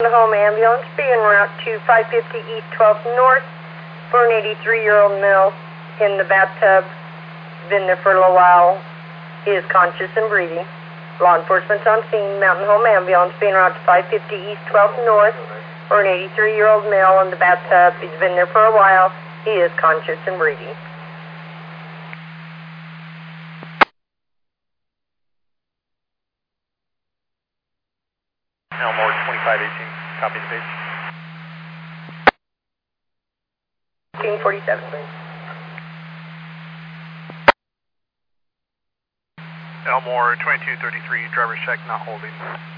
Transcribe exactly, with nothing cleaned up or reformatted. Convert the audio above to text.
Mountain Home ambulance, be en route to five fifty East twelfth North for an eighty-three-year-old male in the bathtub. Been there for a little while. He is conscious and breathing. Law enforcement's on scene. Mountain Home ambulance, be en route to five fifty East twelfth North for an eighty-three-year-old male in the bathtub. He's been there for a while. He is conscious and breathing. Elmore twenty-five eighteen, copy the page. fifteen forty-seven, please. Elmore twenty-two thirty-three, driver's check, not holding.